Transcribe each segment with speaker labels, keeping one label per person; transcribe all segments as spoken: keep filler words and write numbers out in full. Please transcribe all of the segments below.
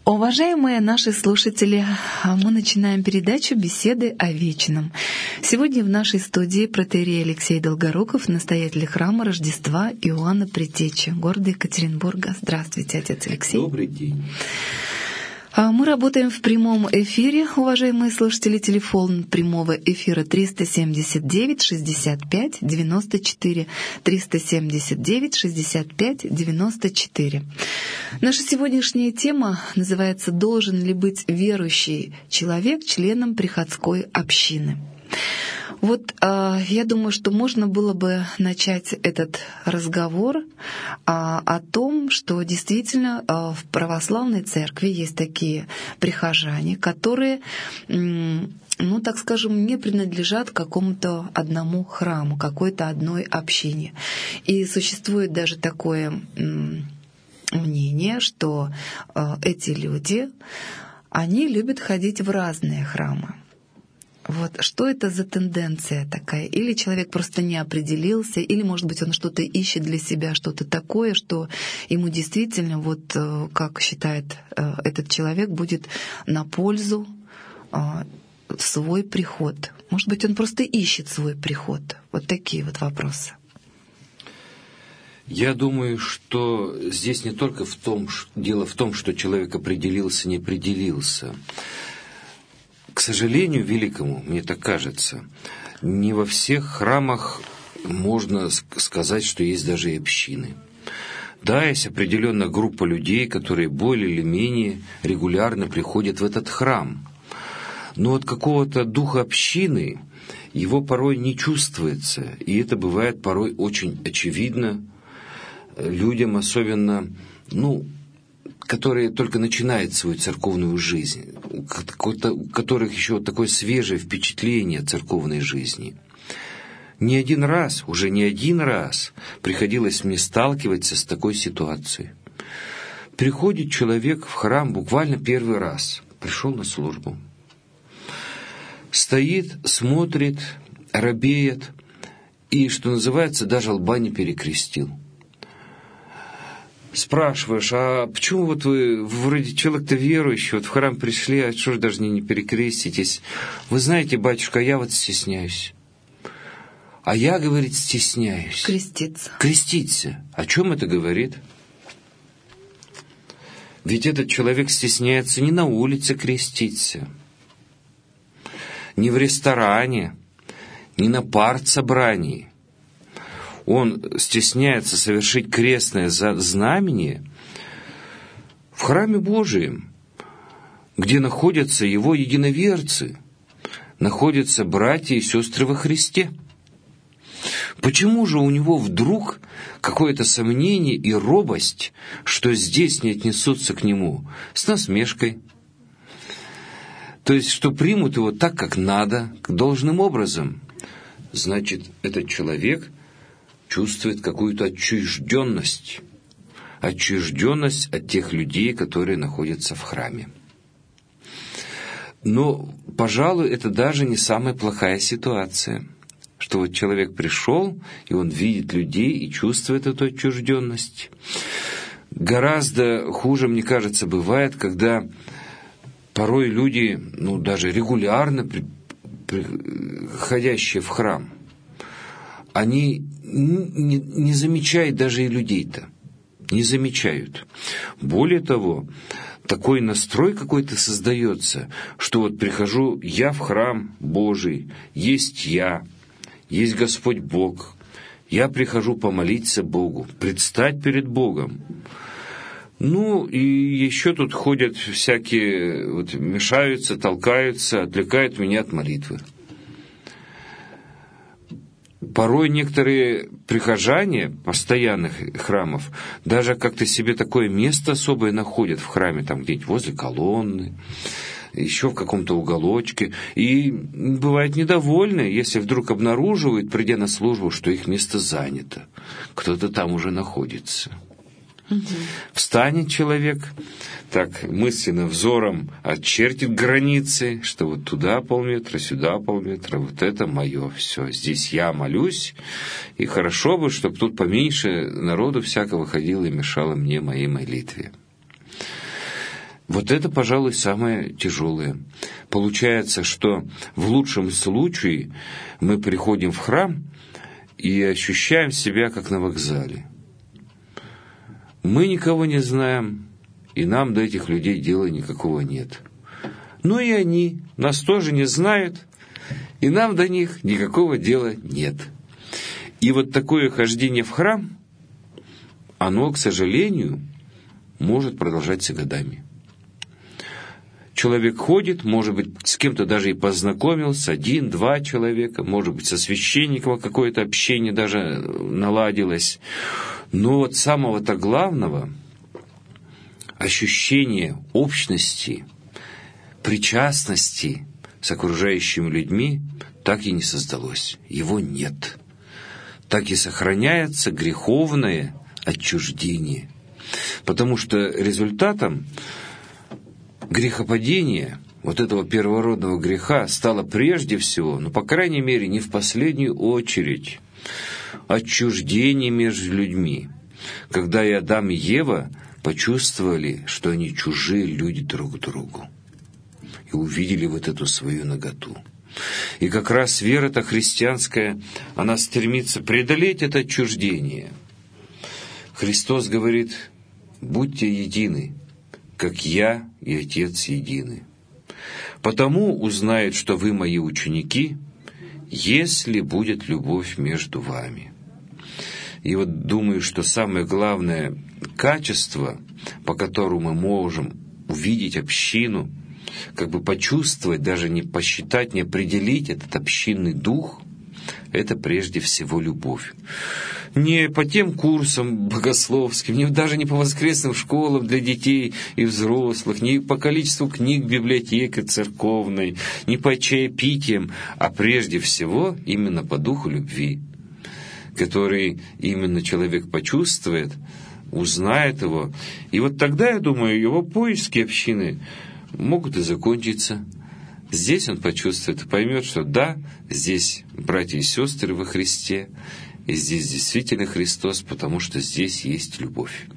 Speaker 1: Уважаемые наши слушатели, мы начинаем передачу «Беседы о вечном». Сегодня в нашей студии протоиерей Алексей Долгоруков, настоятель храма Рождества Иоанна Предтечи, города Екатеринбурга. Здравствуйте, отец Алексей.
Speaker 2: Добрый день.
Speaker 1: Мы работаем в прямом эфире, уважаемые слушатели. Телефон прямого эфира триста семьдесят девять шестьдесят пять девяносто четыре, триста семьдесят девять шестьдесят пять девяносто четыре. Наша сегодняшняя тема называется «Должен ли быть верующий человек членом приходской общины?». Вот э, я думаю, что можно было бы начать этот разговор э, о том, что действительно э, в православной церкви есть такие прихожане, которые, э, ну, так скажем, не принадлежат какому-то одному храму, какой-то одной общине. И существует даже такое э, мнение, что э, эти люди, они любят ходить в разные храмы. Вот что это за тенденция такая? Или человек просто не определился, или, может быть, он что-то ищет для себя, что-то такое, что ему действительно, вот как считает этот человек, будет на пользу свой приход. Может быть, он просто ищет свой приход. Вот такие вот вопросы.
Speaker 2: Я думаю, что здесь не только в том, дело в том, что человек определился, не определился. К сожалению великому, мне так кажется, не во всех храмах можно сказать, что есть даже и общины. Да, есть определенная группа людей, которые более или менее регулярно приходят в этот храм. Но от какого-то духа общины его порой не чувствуется, и это бывает порой очень очевидно людям, особенно, ну, которые только начинают свою церковную жизнь, у которых еще такое свежее впечатление церковной жизни. Не один раз, уже не один раз приходилось мне сталкиваться с такой ситуацией. Приходит человек в храм буквально первый раз, пришел на службу, стоит, смотрит, робеет и, что называется, даже лба не перекрестил. Спрашиваешь, а почему вот вы, вроде человек-то верующий, вот в храм пришли, а что ж даже не, не перекреститесь? Вы знаете, батюшка, я вот стесняюсь. А я, говорит, стесняюсь.
Speaker 1: Креститься.
Speaker 2: Креститься. О чем это говорит? Ведь этот человек стесняется не на улице креститься, не в ресторане, не на партсобрании. Он стесняется совершить крестное знамение в храме Божием, где находятся его единоверцы, находятся братья и сестры во Христе. Почему же у него вдруг какое-то сомнение и робость, что здесь не отнесутся к нему с насмешкой? То есть, что примут его так, как надо, должным образом. Значит, этот человек чувствует какую-то отчужденность, отчужденность от тех людей, которые находятся в храме. Но, пожалуй, это даже не самая плохая ситуация, что вот человек пришел, и он видит людей и чувствует эту отчужденность. Гораздо хуже, мне кажется, бывает, когда порой люди, ну, даже регулярно приходящие в храм, они не, не замечают даже и людей-то, не замечают. Более того, такой настрой какой-то создается, что вот прихожу я в храм Божий, есть я, есть Господь Бог, я прихожу помолиться Богу, предстать перед Богом. Ну, и еще тут ходят всякие, вот, мешаются, толкаются, отвлекают меня от молитвы. Порой некоторые прихожане постоянных храмов даже как-то себе такое место особое находят в храме, там где-нибудь возле колонны, еще в каком-то уголочке, и бывают недовольны, если вдруг обнаруживают, придя на службу, что их место занято, кто-то там уже находится. Угу. Встанет человек, так мысленно взором очертит границы, что вот туда полметра, сюда полметра, вот это мое все. Здесь я молюсь, и хорошо бы, чтобы тут поменьше народу всякого ходило и мешало мне моей молитве. Вот это, пожалуй, самое тяжелое. Получается, что в лучшем случае мы приходим в храм и ощущаем себя как на вокзале. Мы никого не знаем, и нам до этих людей дела никакого нет. Ну и они нас тоже не знают, и нам до них никакого дела нет. И вот такое хождение в храм, оно, к сожалению, может продолжаться годами. Человек ходит, может быть, с кем-то даже и познакомился, один-два человека, может быть, со священником какое-то общение даже наладилось. Но вот самого-то главного ощущения общности, причастности с окружающими людьми так и не создалось. Его нет. Так и сохраняется греховное отчуждение. Потому что результатом грехопадения, вот этого первородного греха, стало прежде всего, ну, по крайней мере, не в последнюю очередь, отчуждение между людьми. Когда и Адам, и Ева почувствовали, что они чужие люди друг другу, и увидели вот эту свою наготу. И как раз вера-то христианская, она стремится преодолеть это отчуждение. Христос говорит: «Будьте едины, как я и Отец едины. Потому узнают, что вы мои ученики, если будет любовь между вами». И вот думаю, что самое главное качество, по которому мы можем увидеть общину, как бы почувствовать, даже не посчитать, не определить этот общинный дух, это прежде всего любовь. Не по тем курсам богословским, не, даже не по воскресным школам для детей и взрослых, не по количеству книг библиотеки церковной, не по чаепитиям, а прежде всего именно по духу любви, который именно человек почувствует, узнает его. И вот тогда, я думаю, его поиски общины могут и закончиться. Здесь он почувствует и поймет, что да, здесь братья и сестры во Христе, и здесь действительно Христос, потому что здесь есть любовь.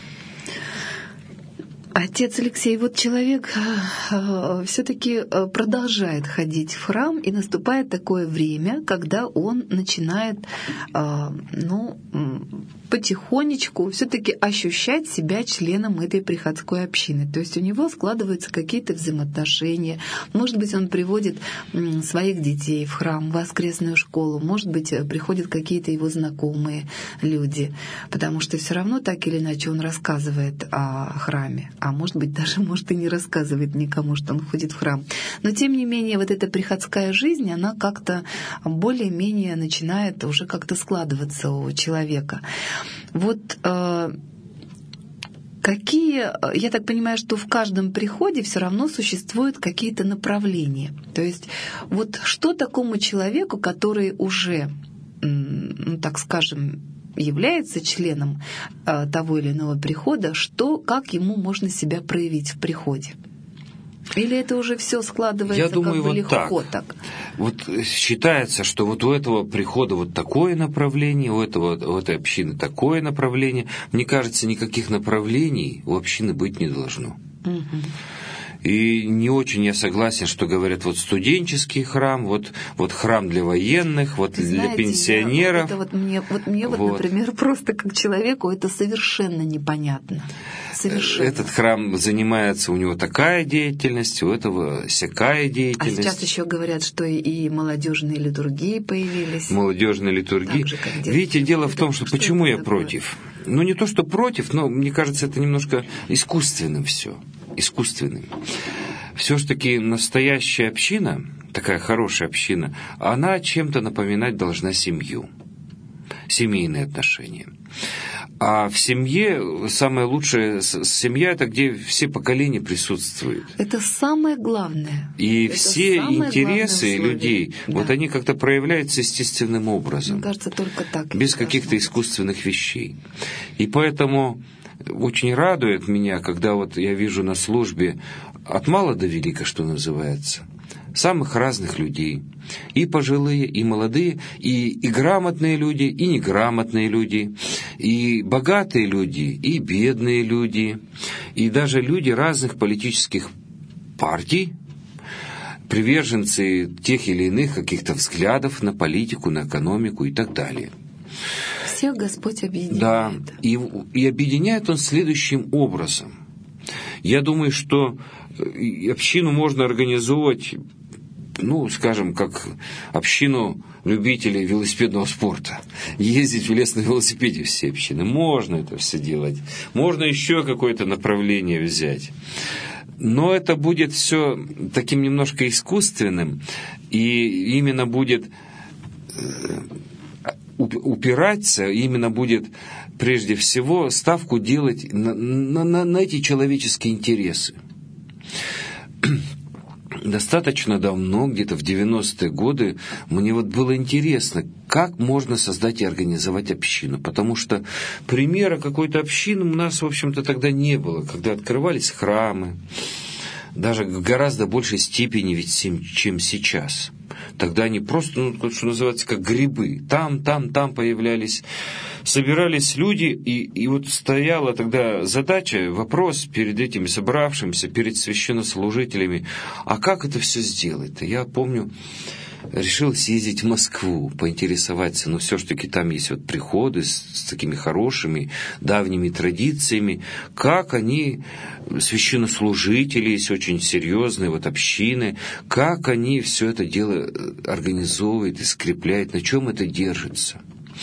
Speaker 1: Отец Алексей, вот человек э, все-таки продолжает ходить в храм, и наступает такое время, когда он начинает, э, ну, потихонечку все-таки ощущать себя членом этой приходской общины. То есть у него складываются какие-то взаимоотношения. Может быть, он приводит своих детей в храм, в воскресную школу. Может быть, приходят какие-то его знакомые люди. Потому что все равно так или иначе он рассказывает о храме. А может быть, даже может и не рассказывает никому, что он ходит в храм. Но тем не менее, вот эта приходская жизнь, она как-то более-менее начинает уже как-то складываться у человека. Вот э, какие, я так понимаю, что в каждом приходе все равно существуют какие-то направления. То есть вот что такому человеку, который уже, ну, так скажем, является членом э, того или иного прихода, что, как ему можно себя проявить в приходе? Или это уже все складывается,
Speaker 2: я думаю,
Speaker 1: как бы
Speaker 2: вот
Speaker 1: легко
Speaker 2: так.
Speaker 1: так?
Speaker 2: Вот считается, что вот у этого прихода вот такое направление, у, этого, у этой общины такое направление. Мне кажется, никаких направлений у общины быть не должно. Угу. И не очень я согласен, что говорят, вот студенческий храм, вот, вот храм для военных, вот
Speaker 1: Знаете,
Speaker 2: для пенсионеров.
Speaker 1: Я, вот, это вот мне, вот мне вот, вот, например, просто как человеку это совершенно непонятно. Совершенно.
Speaker 2: Этот храм занимается, у него такая деятельность, у этого сякая деятельность.
Speaker 1: А сейчас еще говорят, что и молодежные литургии появились.
Speaker 2: Молодежные литургии.
Speaker 1: Же,
Speaker 2: Видите, дело в том, что, что почему я
Speaker 1: такое?
Speaker 2: против. Ну, не то, что против, но мне кажется, это немножко искусственным все. Искусственным. Все-таки настоящая община, такая хорошая община, она чем-то напоминать должна семью. Семейные отношения. А в семье самое лучшее, семья — это где все поколения присутствуют.
Speaker 1: Это самое главное.
Speaker 2: И
Speaker 1: это
Speaker 2: все интересы людей, да. Вот они как-то проявляются естественным образом.
Speaker 1: Мне кажется, только так.
Speaker 2: Без каких-то искусственных вещей. И поэтому очень радует меня, когда вот я вижу на службе от мала до велика, что называется, самых разных людей. И пожилые, и молодые, и, и грамотные люди, и неграмотные люди, и богатые люди, и бедные люди, и даже люди разных политических партий, приверженцы тех или иных каких-то взглядов на политику, на экономику и так далее.
Speaker 1: Всех Господь объединяет.
Speaker 2: Да, и, и объединяет Он следующим образом. Я думаю, что общину можно организовать, ну, скажем, как общину любителей велосипедного спорта. Ездить в лес на велосипеде все общины. Можно это все делать. Можно еще какое-то направление взять. Но это будет все таким немножко искусственным, и именно будет упираться, именно будет прежде всего ставку делать на, на, на эти человеческие интересы. Достаточно давно, где-то в девяностые годы, мне вот было интересно, как можно создать и организовать общину, потому что примера какой-то общины у нас, в общем-то, тогда не было, когда открывались храмы, даже в гораздо большей степени, ведь, чем сейчас. Тогда они просто, ну, что называется, как грибы. Там, там, там появлялись, собирались люди, и, и вот стояла тогда задача, вопрос перед этими собравшимися, перед священнослужителями, а как это все сделать-то? Я помню, решил съездить в Москву, поинтересоваться, ну, все-таки там есть вот приходы с, с такими хорошими, давними традициями, как они, священнослужители есть очень серьезные, вот общины, как они все это дело организовывают и скрепляют, на чем это держится.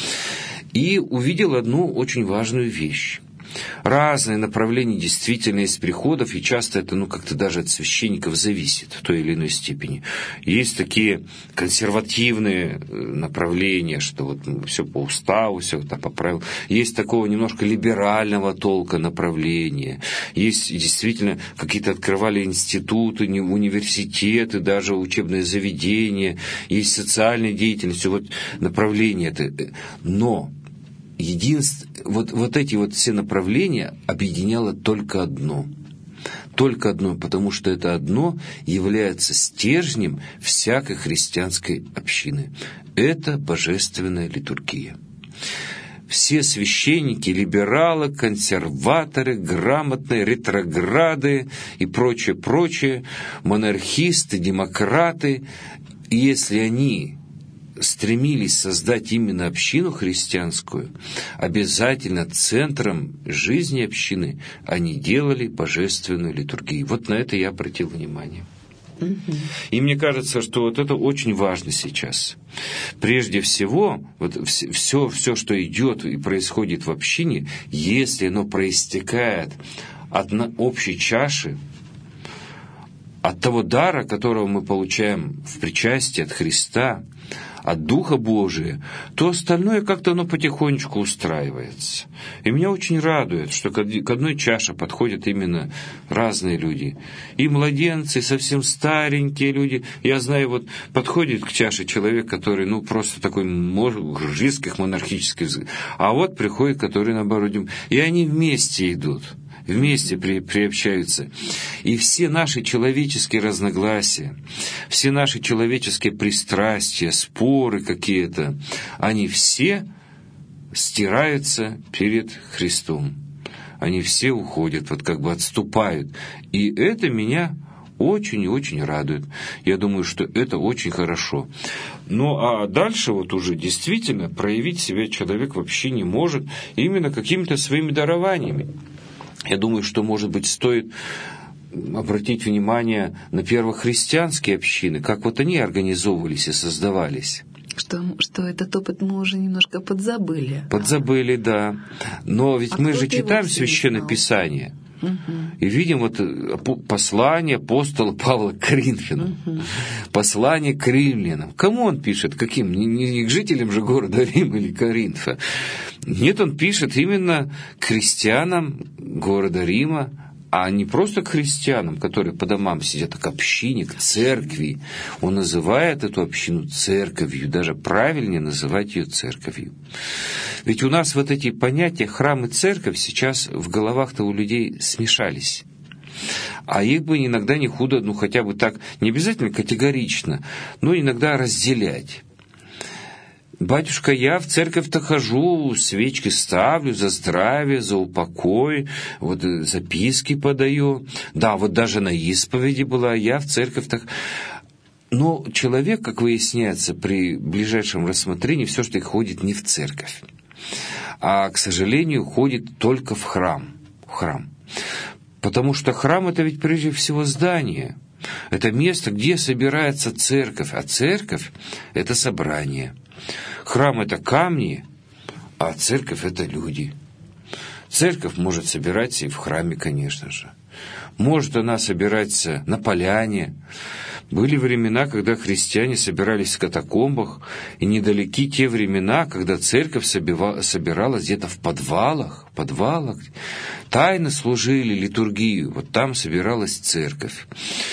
Speaker 2: И увидел одну очень важную вещь. Разные направления действительно из приходов, и часто это, ну, как-то даже от священников зависит в той или иной степени. Есть такие консервативные направления, что вот все по уставу, все это по правилам. Есть такого немножко либерального толка направления. Есть действительно какие-то открывали институты, университеты, даже учебные заведения. Есть социальная деятельность, вот направления это. Но единство, вот, вот эти вот все направления объединяло только одно. Только одно, потому что это одно является стержнем всякой христианской общины. Это божественная литургия. Все священники, либералы, консерваторы, грамотные, ретрограды и прочее, прочее, монархисты, демократы, если они стремились создать именно общину христианскую, обязательно центром жизни общины они делали божественную литургию. Вот на это я обратил внимание. Mm-hmm. И мне кажется, что вот это очень важно сейчас. Прежде всего, вот все, все, что идет и происходит в общине, если оно проистекает от общей чаши, от того дара, которого мы получаем в причастии от Христа, от Духа Божия, то остальное как-то оно потихонечку устраивается. И меня очень радует, что к одной чаше подходят именно разные люди. И младенцы, и совсем старенькие люди. Я знаю, вот подходит к чаше человек, который, ну, просто такой жестких монархических взглядов. А вот приходит, который, наоборот, и они вместе идут. Вместе при, приобщаются. И все наши человеческие разногласия, все наши человеческие пристрастия, споры какие-то, они все стираются перед Христом. Они все уходят, вот как бы отступают. И это меня очень и очень радует. Я думаю, что это очень хорошо. Ну, а дальше вот уже действительно проявить себя человек вообще не может именно какими-то своими дарованиями. Я думаю, что, может быть, стоит обратить внимание на первохристианские общины, как вот они организовывались и создавались.
Speaker 1: Что, что этот опыт мы уже немножко подзабыли.
Speaker 2: Подзабыли, да. Но ведь а мы же читаем Священное Писание. Угу. И видим вот послание апостола Павла к Коринфянам. Угу. Послание к римлянам. Кому он пишет? Каким? Не, не к жителям же города Рима или Коринфа. Нет, он пишет именно к христианам города Рима, а не просто к христианам, которые по домам сидят, а к общине, к церкви. Он называет эту общину церковью, даже правильнее называть ее церковью. Ведь у нас вот эти понятия храм и церковь сейчас в головах-то у людей смешались. А их бы иногда не худо, ну хотя бы так, не обязательно категорично, но иногда разделять. Батюшка, я в церковь-то хожу, свечки ставлю за здравие, за упокой, вот записки подаю. Да, вот даже на исповеди была, я в церковь-то... Но человек, как выясняется, при ближайшем рассмотрении все-таки ходит не в церковь, а, к сожалению, ходит только в храм. В храм. Потому что храм — это ведь прежде всего здание. Это место, где собирается церковь, а церковь — это собрание. Храм — это камни, а церковь — это люди. Церковь может собираться и в храме, конечно же. Может она собираться на поляне. Были времена, когда христиане собирались в катакомбах, и недалеки те времена, когда церковь собиралась где-то в подвалах, в подвалах. Тайно служили литургию, вот там собиралась церковь.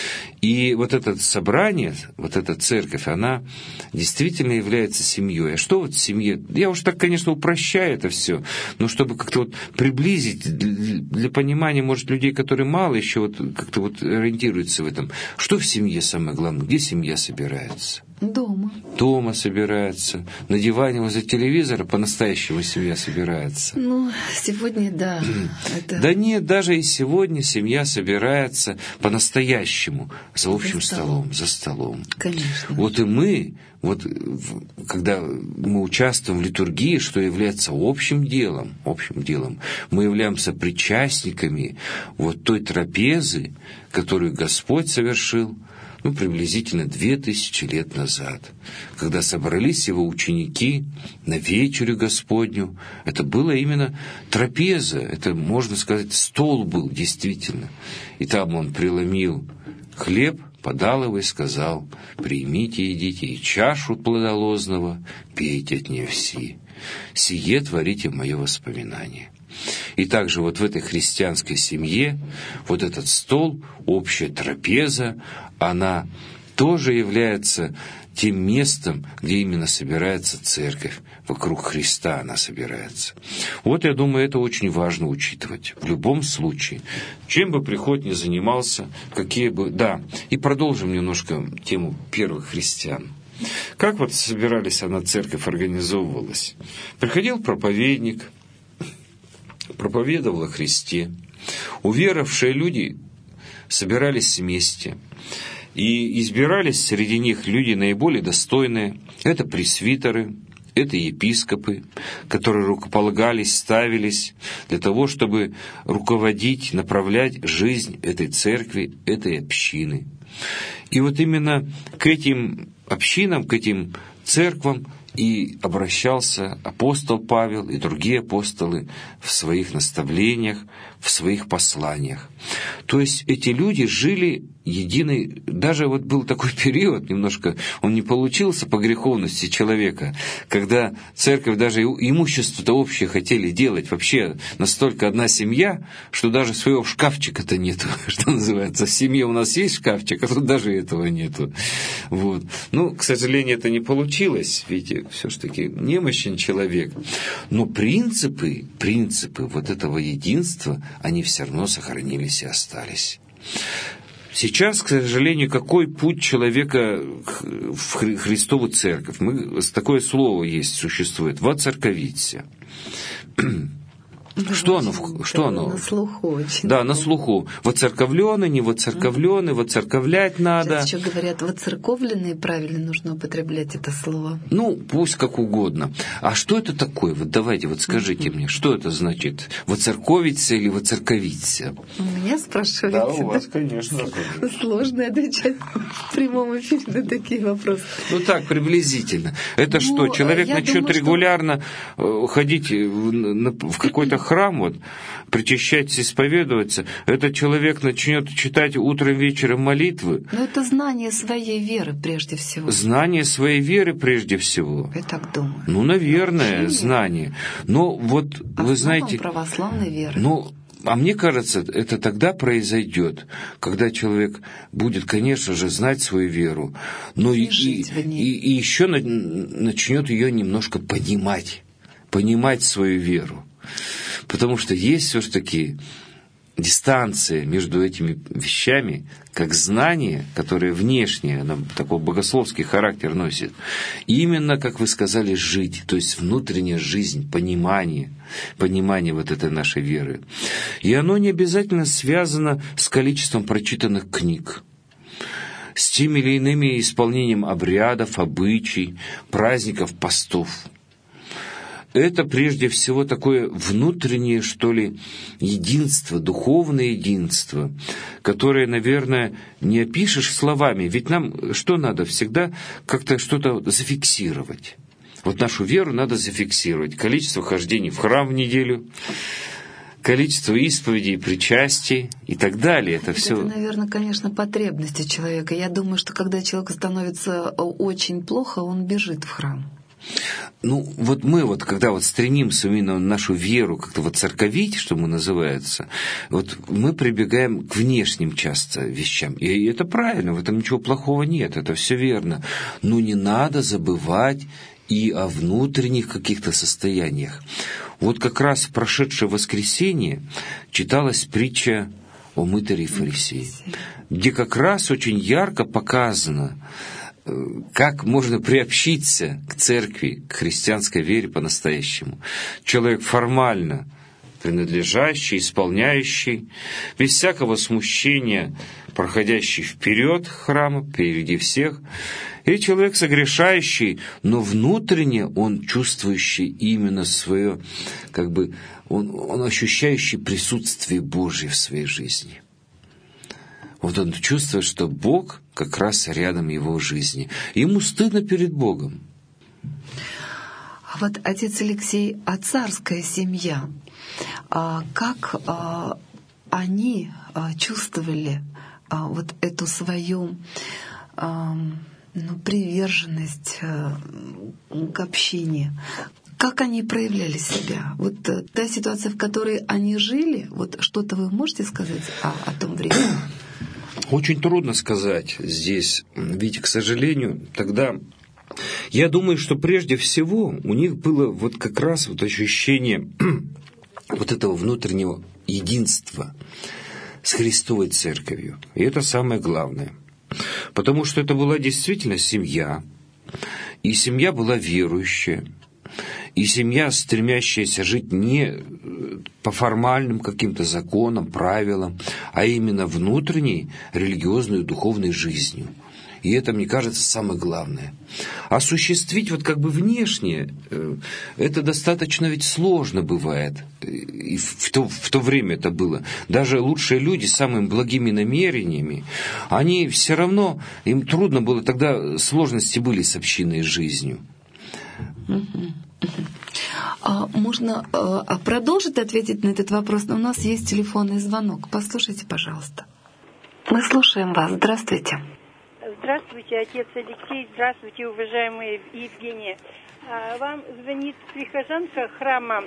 Speaker 2: И вот это собрание, вот эта церковь, она действительно является семьей. А что вот в семье? Я уж так, конечно, упрощаю это все, но чтобы как-то вот приблизить для понимания, может, людей, которые мало еще вот как-то вот ориентируются в этом. Что в семье самое главное? Где семья собирается?
Speaker 1: Дома.
Speaker 2: Дома собирается. На диване возле телевизора по-настоящему семья собирается.
Speaker 1: Ну, сегодня, да. Это...
Speaker 2: Да нет, даже и сегодня семья собирается по-настоящему. За общим за столом. столом, за столом.
Speaker 1: Конечно.
Speaker 2: Вот и мы, вот когда мы участвуем в литургии, что является общим делом, общим делом, мы являемся причастниками вот той трапезы, которую Господь совершил, ну, приблизительно две тысячи лет назад, когда собрались его ученики на вечерю Господню. Это было именно трапеза, это, можно сказать, стол был действительно. И там он преломил хлеб, подал его и сказал: «Примите, едите, и чашу плодолозного пейте от нее все. Сие творите в мое воспоминание». И также вот в этой христианской семье вот этот стол, общая трапеза, она тоже является тем местом, где именно собирается церковь. Вокруг Христа она собирается. Вот, я думаю, это очень важно учитывать. В любом случае, чем бы приход ни занимался, какие бы... Да, и продолжим немножко тему первых христиан. Как вот собирались, она церковь организовывалась? Приходил проповедник, проповедовал о Христе. Уверовавшие люди собирались вместе. И избирались среди них люди наиболее достойные. Это пресвитеры, это епископы, которые рукополагались, ставились для того, чтобы руководить, направлять жизнь этой церкви, этой общины. И вот именно к этим общинам, к этим церквам и обращался апостол Павел и другие апостолы в своих наставлениях, в своих посланиях. То есть эти люди жили единый... Даже вот был такой период, немножко он не получился по греховности человека, когда церковь даже имущество-то общее хотели делать. Вообще настолько одна семья, что даже своего шкафчика-то нету, что называется. В семье у нас есть шкафчик, а тут даже этого нету. Вот. Ну, к сожалению, это не получилось, видите, все-таки немощен человек. Но принципы, принципы вот этого единства, они все равно сохранились и остались. Сейчас, к сожалению, какой путь человека в Христову церковь? Мы, такое слово есть, существует, «воцерковиться». Что оно? Что оно?
Speaker 1: На слуху очень.
Speaker 2: Да, на слуху. Воцерковлены, не воцерковлены, воцерковлять надо.
Speaker 1: Сейчас еще говорят, воцерковленные, правильно нужно употреблять это слово.
Speaker 2: Ну, пусть как угодно. А что это такое? Вот давайте, вот скажите mm-hmm. мне, что это значит? Воцерковиться или воцерковиться?
Speaker 1: У меня спрашиваете?
Speaker 2: Да, у вас, конечно.
Speaker 1: Сложно отвечать в прямом эфире на такие вопросы.
Speaker 2: Ну так, приблизительно. Это ну, что, человек начнет думаю, регулярно что... ходить в какой-то храм, вот, причащаться, исповедоваться, этот человек начнет читать утром, вечером молитвы.
Speaker 1: Но это знание своей веры прежде всего.
Speaker 2: Знание своей веры прежде всего.
Speaker 1: Я так думаю.
Speaker 2: Ну, наверное, знание. Но вот,
Speaker 1: а
Speaker 2: вы знаете...
Speaker 1: православной веры.
Speaker 2: Ну, а мне кажется, это тогда произойдет, когда человек будет, конечно же, знать свою веру, но и, и, и, и еще начнет ее немножко понимать, понимать свою веру. Потому что есть все-таки дистанция между этими вещами, как знание, которое внешнее, оно такой богословский характер носит, именно, как вы сказали, жить, то есть внутренняя жизнь, понимание, понимание вот этой нашей веры. И оно не обязательно связано с количеством прочитанных книг, с теми или иными исполнением обрядов, обычаев, праздников, постов. Это прежде всего такое внутреннее, что ли, единство, духовное единство, которое, наверное, не опишешь словами. Ведь нам что надо? Всегда как-то что-то зафиксировать. Вот нашу веру надо зафиксировать. Количество хождений в храм в неделю, количество исповедей, причастий и так далее. Это все.
Speaker 1: Это, наверное, конечно, потребности человека. Я думаю, что когда человеку становится очень плохо, он бежит в храм.
Speaker 2: Ну, вот мы вот, когда вот стремимся именно нашу веру как-то вот церковить, что мы называется, вот мы прибегаем к внешним часто вещам. И это правильно, в этом ничего плохого нет, это все верно. Но не надо забывать и о внутренних каких-то состояниях. Вот как раз в прошедшее воскресенье читалась притча о мытаре и фарисее, где как раз очень ярко показано, как можно приобщиться к церкви, к христианской вере по-настоящему. Человек формально принадлежащий, исполняющий, без всякого смущения, проходящий вперед храма, впереди всех, и человек согрешающий, но внутренне он чувствующий именно свое, как бы, он, он ощущающий присутствие Божье в своей жизни. Вот он чувствует, что Бог как раз рядом его жизни. Ему стыдно перед Богом.
Speaker 1: А вот, отец Алексей, а царская семья, как они чувствовали вот эту свою ну, приверженность к общине? Как они проявляли себя? Вот та ситуация, в которой они жили, вот что-то вы можете сказать о, о том времени?
Speaker 2: Очень трудно сказать здесь, ведь, к сожалению, тогда, я думаю, что прежде всего у них было вот как раз вот ощущение вот этого внутреннего единства с Христовой Церковью. И это самое главное. Потому что это была действительно семья, и семья была верующая, и семья, стремящаяся жить не по формальным каким-то законам, правилам, а именно внутренней религиозной, духовной жизнью. И это, мне кажется, самое главное. Осуществить вот как бы внешне, это достаточно ведь сложно бывает. И в то, в то время это было. Даже лучшие люди с самыми благими намерениями, они все равно, им трудно было, тогда сложности были с общинной жизнью.
Speaker 1: А можно а, продолжить ответить на этот вопрос? Но у нас есть телефонный звонок. Послушайте, пожалуйста. Мы слушаем вас. Здравствуйте.
Speaker 3: Здравствуйте, отец Алексей. Здравствуйте, уважаемая Евгения. Вам звонит прихожанка храма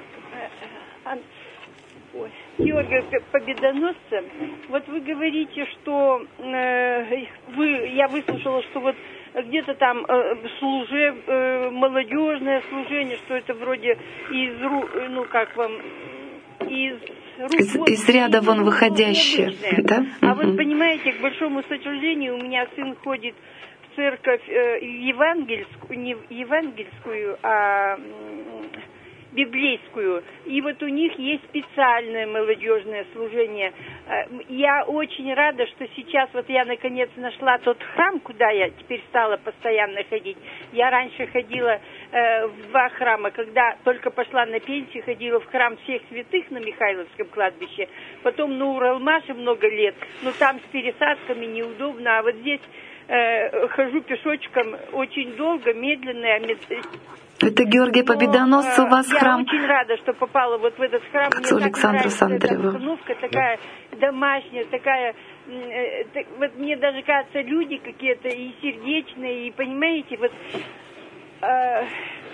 Speaker 3: Ой, Георгия Победоносца. Вот вы говорите, что э, вы, я выслушала, что вот где-то там э, служе, э, молодежное служение, что это вроде из, ну как вам, из рук
Speaker 1: из, вон, из ряда вон выходящее, да?
Speaker 3: А угу. Вот понимаете, к большому сожалению, у меня сын ходит в церковь э, евангельскую, не евангельскую, а библейскую, и вот у них есть специальное молодежное служение. Я очень рада, что сейчас вот я наконец нашла тот храм, куда я теперь стала постоянно ходить. Я раньше ходила э, в два храма, когда только пошла на пенсию, ходила в храм всех святых на Михайловском кладбище, потом на Уралмаше много лет, но там с пересадками неудобно, а вот здесь э, хожу пешочком очень долго, медленно.
Speaker 1: Это Георгий Победоносца,
Speaker 3: но,
Speaker 1: у вас
Speaker 3: я
Speaker 1: храм.
Speaker 3: Я очень рада, что попала вот в этот храм.
Speaker 1: К
Speaker 3: Мне
Speaker 1: Александру
Speaker 3: так нравится эта
Speaker 1: Сандрееву.
Speaker 3: обстановка, такая домашняя, такая, э, так, вот мне даже кажется, люди какие-то и сердечные, и понимаете, вот... Э,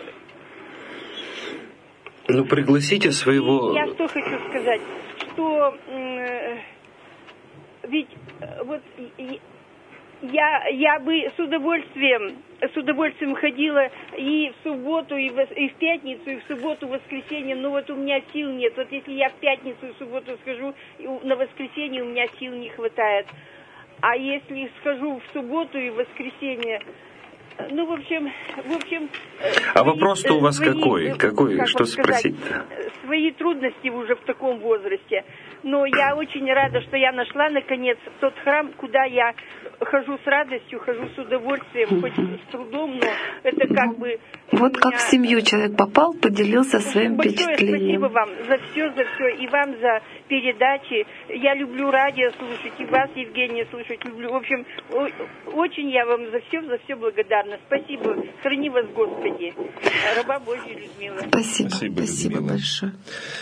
Speaker 2: ну, пригласите своего...
Speaker 3: Я что хочу сказать, что э, ведь вот... И, Я, я бы с удовольствием, с удовольствием ходила и в субботу, и в, и в пятницу, и в субботу, в воскресенье, но вот у меня сил нет. Вот если я в пятницу и в субботу схожу, на воскресенье у меня сил не хватает. А если схожу в субботу и в воскресенье, ну, в общем, в общем...
Speaker 2: А свои, вопрос-то у вас свои, какой? Какой?
Speaker 3: Как
Speaker 2: что спросить-то?
Speaker 3: Свои трудности уже в таком возрасте. Но я очень рада, что я нашла, наконец, тот храм, куда я хожу с радостью, хожу с удовольствием, хоть с трудом, но это как бы...
Speaker 1: Вот
Speaker 3: меня...
Speaker 1: как в семью человек попал, поделился своим
Speaker 3: Большое
Speaker 1: впечатлением.
Speaker 3: Спасибо вам за все, за все, и вам за передачи. Я люблю радио слушать, и вас, Евгения, слушать люблю. В общем, очень я вам за все, за все благодарна. Спасибо. Храни вас, Господи. Раба Божья Людмила.
Speaker 1: Спасибо, спасибо, спасибо большое.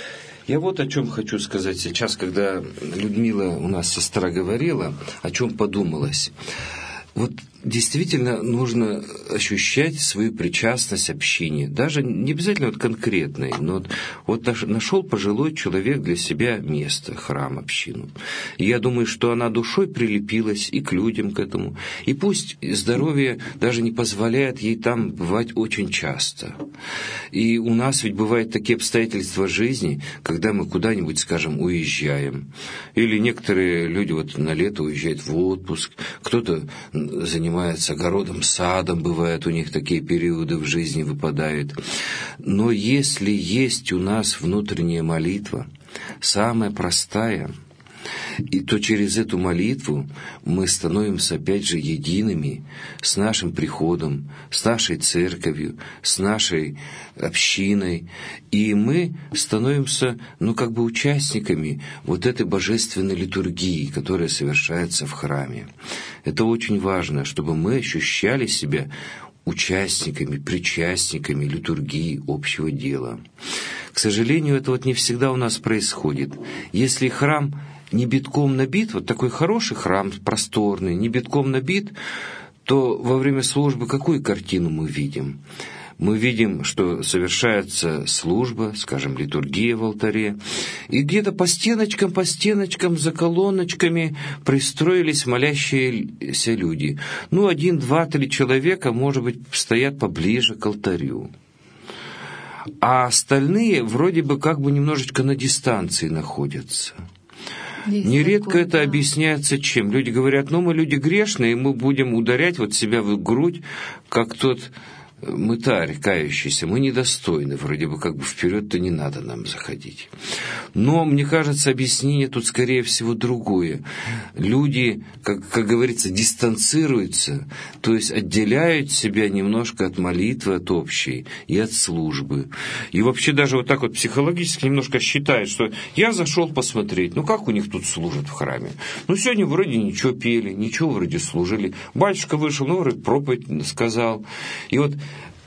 Speaker 2: Я вот о чем хочу сказать сейчас, когда Людмила у нас сестра говорила, о чем подумалось. Вот действительно нужно ощущать свою причастность общине, даже не обязательно вот конкретной, но вот нашел пожилой человек для себя место, храм, общину. И я думаю, что она душой прилепилась и к людям к этому. И пусть здоровье даже не позволяет ей там бывать очень часто. И у нас ведь бывают такие обстоятельства жизни, когда мы куда-нибудь, скажем, уезжаем. Или некоторые люди вот на лето уезжают в отпуск, кто-то занимается огородом, садом, бывает, у них такие периоды в жизни выпадают. Но если есть у нас внутренняя молитва, самая простая, и то через эту молитву мы становимся опять же едиными с нашим приходом, с нашей церковью, с нашей общиной, и мы становимся, ну, как бы участниками вот этой божественной литургии, которая совершается в храме. Это очень важно, чтобы мы ощущали себя участниками, причастниками литургии общего дела. К сожалению, это вот не всегда у нас происходит. Если храм не битком набит, вот такой хороший храм, просторный, не битком набит, то во время службы какую картину мы видим? Мы видим, что совершается служба, скажем, литургия в алтаре, и где-то по стеночкам, по стеночкам, за колонночками пристроились молящиеся люди. Ну, один, два, три человека, может быть, стоят поближе к алтарю. А остальные вроде бы как бы немножечко на дистанции находятся. Есть Нередко такое, это да. объясняется чем? Люди говорят, ну мы люди грешные, мы будем ударять вот себя в грудь, как тот мытарь кающийся. Мы недостойны, вроде бы как бы вперед-то не надо нам заходить. Но, мне кажется, объяснение тут, скорее всего, другое. Люди, как, как говорится, дистанцируются, то есть отделяют себя немножко от молитвы, от общей и от службы. И вообще даже вот так вот психологически немножко считают, что я зашел посмотреть, ну как у них тут служат в храме. Ну сегодня вроде ничего пели, ничего вроде служили. Батюшка вышел, ну вроде проповедь сказал. И вот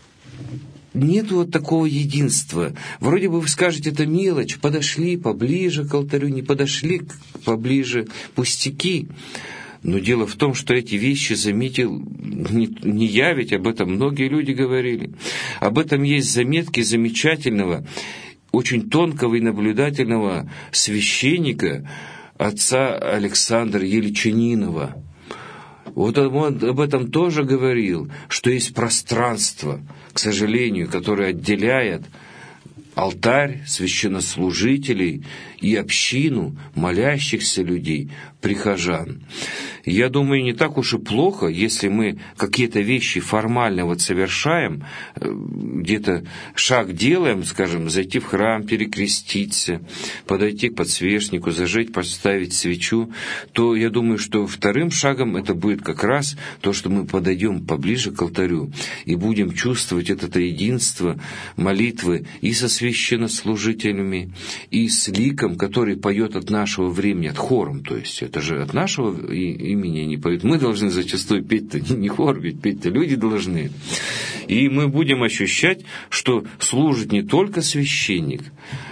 Speaker 2: нет вот такого единства. Вроде бы вы скажете, это мелочь, подошли поближе к алтарю, не подошли поближе, пустяки. Но дело в том, что эти вещи заметил не, не я, ведь об этом многие люди говорили. Об этом есть заметки замечательного, очень тонкого и наблюдательного священника, отца Александра Еличанинова. Вот он об этом тоже говорил, что есть пространство, к сожалению, которое отделяет алтарь, священнослужителей и общину, молящихся людей, прихожан. Я думаю, не так уж и плохо, если мы какие-то вещи формально вот совершаем, где-то шаг делаем, скажем, зайти в храм, перекреститься, подойти к подсвечнику, зажечь, поставить свечу, то я думаю, что вторым шагом это будет как раз то, что мы подойдем поближе к алтарю и будем чувствовать это единство молитвы и со священнослужителями, и с ликом, который поет от нашего времени, от хором, то есть это же от нашего имени не поют. Мы должны зачастую петь-то не хор, ведь петь-то люди должны. И мы будем ощущать, что служит не только священник,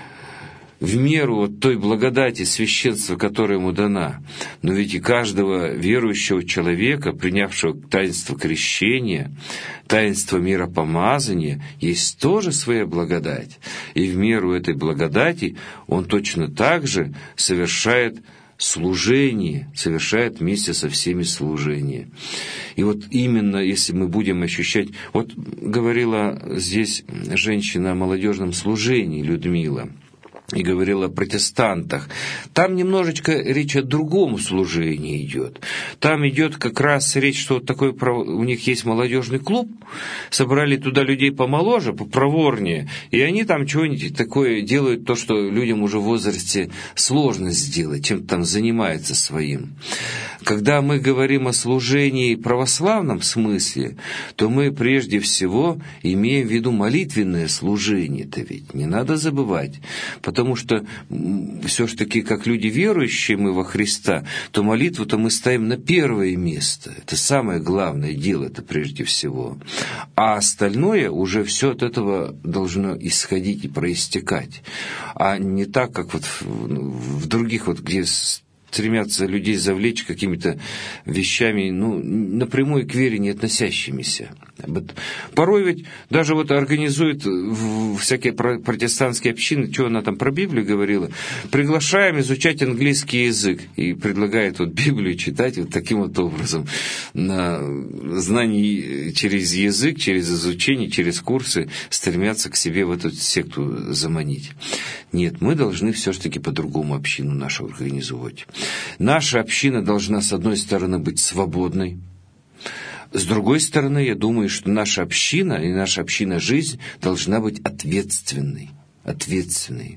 Speaker 2: в меру вот той благодати священства, которая ему дана, но ведь и каждого верующего человека, принявшего таинство крещения, таинство миропомазания, есть тоже своя благодать. И в меру этой благодати он точно так же совершает служение, совершает вместе со всеми служение. И вот именно если мы будем ощущать... Вот говорила здесь женщина о молодежном служении, Людмила, и говорила о протестантах. Там немножечко речь о другом служении идет. Там идет как раз речь, что вот такой, у них есть молодежный клуб, собрали туда людей помоложе, попроворнее, и они там чего-нибудь такое делают, то, что людям уже в возрасте сложно сделать, чем-то там занимаются своим. Когда мы говорим о служении в православном смысле, то мы прежде всего имеем в виду молитвенное служение-то ведь, не надо забывать. Потому что все-таки, как люди верующие мы во Христа, то молитву-то мы ставим на первое место. Это самое главное дело, это прежде всего. А остальное уже все от этого должно исходить и проистекать. А не так, как вот в, в других, вот, где стремятся людей завлечь какими-то вещами, ну, напрямую к вере не относящимися. Порой ведь даже вот организуют всякие протестантские общины, что она там про Библию говорила, приглашаем изучать английский язык и предлагает вот Библию читать вот таким вот образом, на знание через язык, через изучение, через курсы стремятся к себе в эту секту заманить. Нет, мы должны все-таки по-другому общину нашу организовать. Наша община должна, с одной стороны, быть свободной. С другой стороны, я думаю, что наша община и наша община жизнь должна быть ответственной. Ответственной.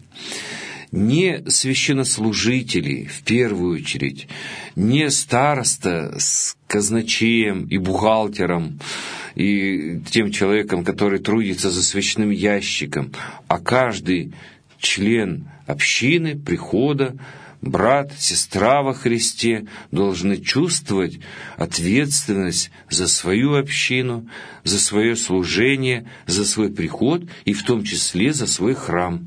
Speaker 2: Не священнослужители, в первую очередь, не староста с казначеем и бухгалтером, и тем человеком, который трудится за свечным ящиком, а каждый член общины, прихода, брат, сестра во Христе должны чувствовать ответственность за свою общину, за свое служение, за свой приход и в том числе за свой храм.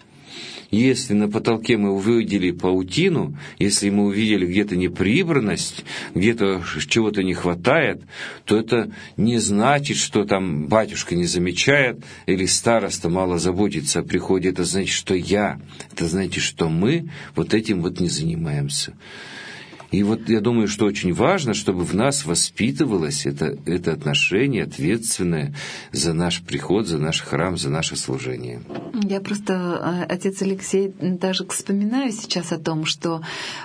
Speaker 2: Если на потолке мы увидели паутину, если мы увидели где-то неприбранность, где-то чего-то не хватает, то это не значит, что там батюшка не замечает или староста мало заботится о приходе. Это значит, что я, это значит, что мы вот этим вот не занимаемся. И вот я думаю, что очень важно, чтобы в нас воспитывалось это, это отношение ответственное за наш приход, за наш храм, за наше служение.
Speaker 1: Я просто, отец Алексей, даже вспоминаю сейчас о том, что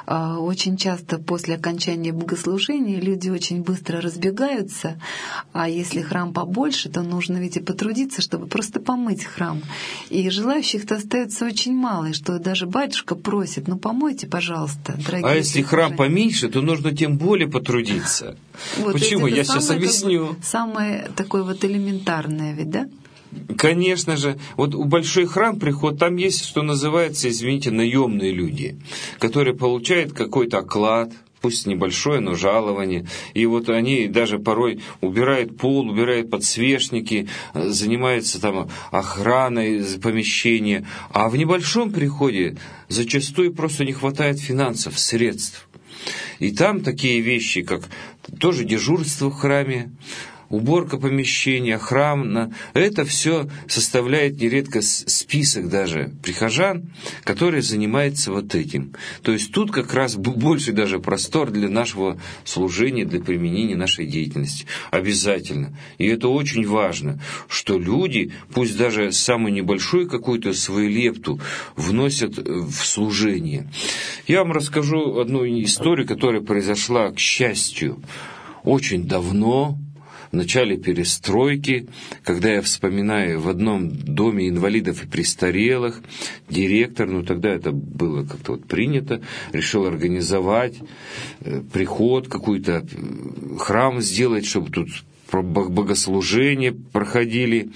Speaker 1: очень часто после окончания богослужения люди очень быстро разбегаются, а если храм побольше, то нужно ведь и потрудиться, чтобы просто помыть храм. И желающих-то остается очень мало, и что даже батюшка просит, ну помойте, пожалуйста, дорогие.
Speaker 2: А если храм поменьше, меньше, то нужно тем более потрудиться. Вот почему? Я сейчас объясню.
Speaker 1: Как бы, самое такое вот элементарное ведь, да?
Speaker 2: Конечно же. Вот у большой храм приход, там есть, что называется, извините, наемные люди, которые получают какой-то оклад, пусть небольшое, но жалование. И вот они даже порой убирают пол, убирают подсвечники, занимаются там охраной помещения. А в небольшом приходе зачастую просто не хватает финансов, средств. И там такие вещи, как тоже дежурство в храме, уборка помещения, охрана, это все составляет нередко список даже прихожан, которые занимаются вот этим. То есть тут как раз больше даже простор для нашего служения, для применения нашей деятельности. Обязательно. И это очень важно, что люди, пусть даже самую небольшую какую-то свою лепту, вносят в служение. Я вам расскажу одну историю, которая произошла, к счастью, очень давно, в начале перестройки, когда я вспоминаю в одном доме инвалидов и престарелых, директор, ну тогда это было как-то вот принято, решил организовать э, приход, какой-то храм сделать, чтобы тут богослужения проходили,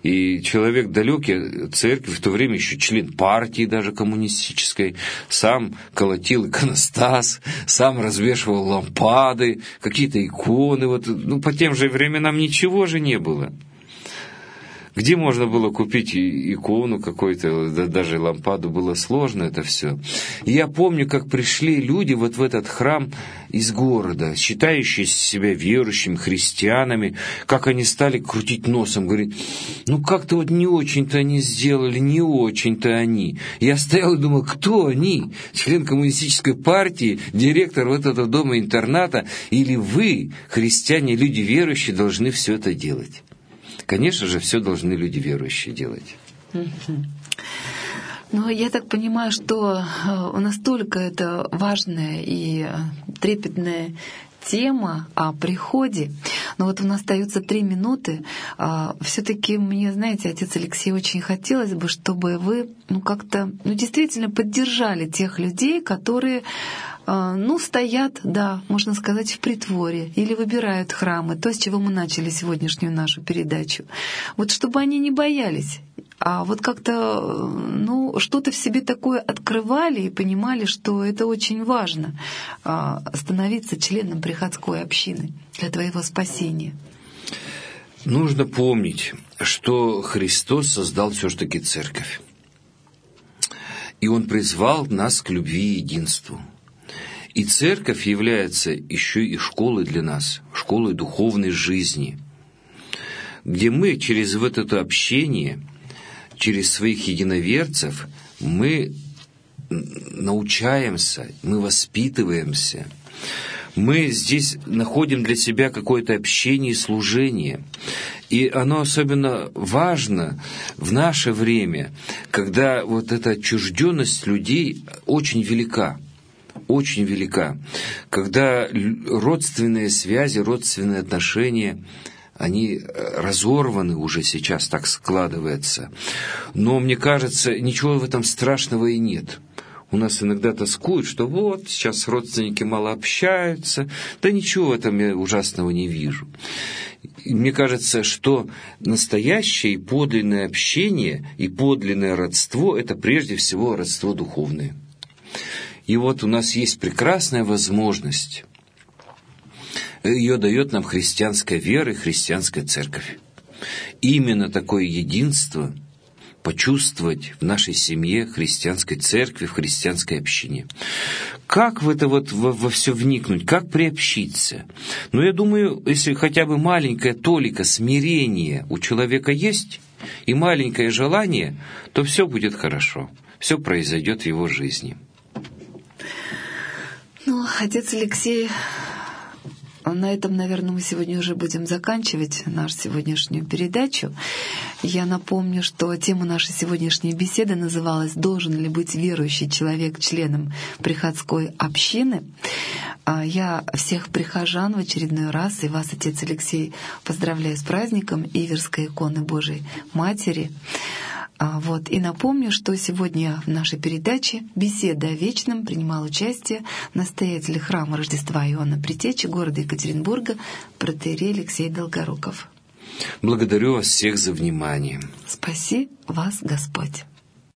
Speaker 2: и человек далекий от церкви, в то время еще член партии даже коммунистической, сам колотил иконостас, сам развешивал лампады, какие-то иконы, вот, ну, по тем же временам ничего же не было. Где можно было купить икону какой-то, да, даже лампаду, было сложно это все. И я помню, как пришли люди вот в этот храм из города, считающие себя верующими христианами, как они стали крутить носом, говорить, ну как-то вот не очень-то они сделали, не очень-то они. Я стоял и думал, кто они? Член коммунистической партии, директор вот этого дома-интерната, или вы, христиане, люди верующие, должны все это делать? Конечно же, все должны люди верующие делать.
Speaker 1: Ну, я так понимаю, что настолько это важная и трепетная тема о приходе. Но вот у нас остаются три минуты. Все-таки мне, знаете, отец Алексей, очень хотелось бы, чтобы вы ну, как-то ну, действительно поддержали тех людей, которые ну, стоят, да, можно сказать, в притворе или выбирают храмы, то, с чего мы начали сегодняшнюю нашу передачу. Вот чтобы они не боялись, а вот как-то ну, что-то в себе такое открывали и понимали, что это очень важно становиться членом приходской общины для твоего спасения.
Speaker 2: Нужно помнить, что Христос создал все-таки церковь. И Он призвал нас к любви и единству. И церковь является еще и школой для нас, школой духовной жизни, где мы через вот это общение, через своих единоверцев, мы научаемся, мы воспитываемся, мы здесь находим для себя какое-то общение и служение. И оно особенно важно в наше время, когда вот эта отчужденность людей очень велика. Очень велика, когда родственные связи, родственные отношения, они разорваны уже сейчас, так складывается. Но мне кажется, ничего в этом страшного и нет. У нас иногда тоскуют, что вот, сейчас родственники мало общаются, да ничего в этом я ужасного не вижу. И мне кажется, что настоящее и подлинное общение и подлинное родство – это прежде всего родство духовное. И вот у нас есть прекрасная возможность. Ее дает нам христианская вера и христианская церковь. Именно такое единство почувствовать в нашей семье, христианской церкви, в христианской общине. Как в это вот во, во все вникнуть, как приобщиться? Ну, я думаю, если хотя бы маленькая толика смирения у человека есть, и маленькое желание, то все будет хорошо, все произойдет в его жизни.
Speaker 1: Ну, отец Алексей, на этом, наверное, мы сегодня уже будем заканчивать нашу сегодняшнюю передачу. Я напомню, что тема нашей сегодняшней беседы называлась «Должен ли быть верующий человек членом приходской общины?». Я всех прихожан в очередной раз, и вас, отец Алексей, поздравляю с праздником Иверской иконы Божией Матери. Вот. И напомню, что сегодня в нашей передаче «Беседа о вечном» принимал участие настоятель храма Рождества Иоанна Предтечи города Екатеринбурга протоиерей Алексей Долгоруков.
Speaker 2: Благодарю вас всех за внимание.
Speaker 1: Спаси вас Господь.